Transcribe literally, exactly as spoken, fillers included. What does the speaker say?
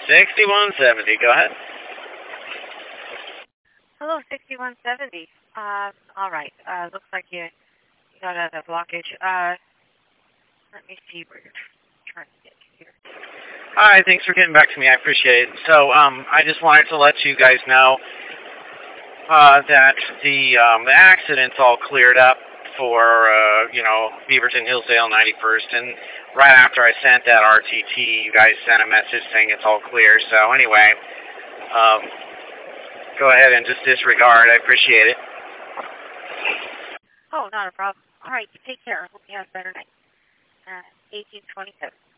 sixty-one seventy, go ahead. Hello, sixty-one seventy. Uh, all right. Uh, looks like you, you got a blockage. Uh, let me see where you're trying to get to here. Hi, thanks for getting back to me. I appreciate it. So, um, I just wanted to let you guys know uh, that the um, the accident's all cleared up for, uh, you know, Beaverton Hillsdale ninety-first, and right after I sent that R T T, you guys sent a message saying it's all clear. So anyway, um, go ahead and just disregard. I appreciate it. Oh, not a problem. All right, take care. Hope you have a better night. Uh, eighteen twenty-seven.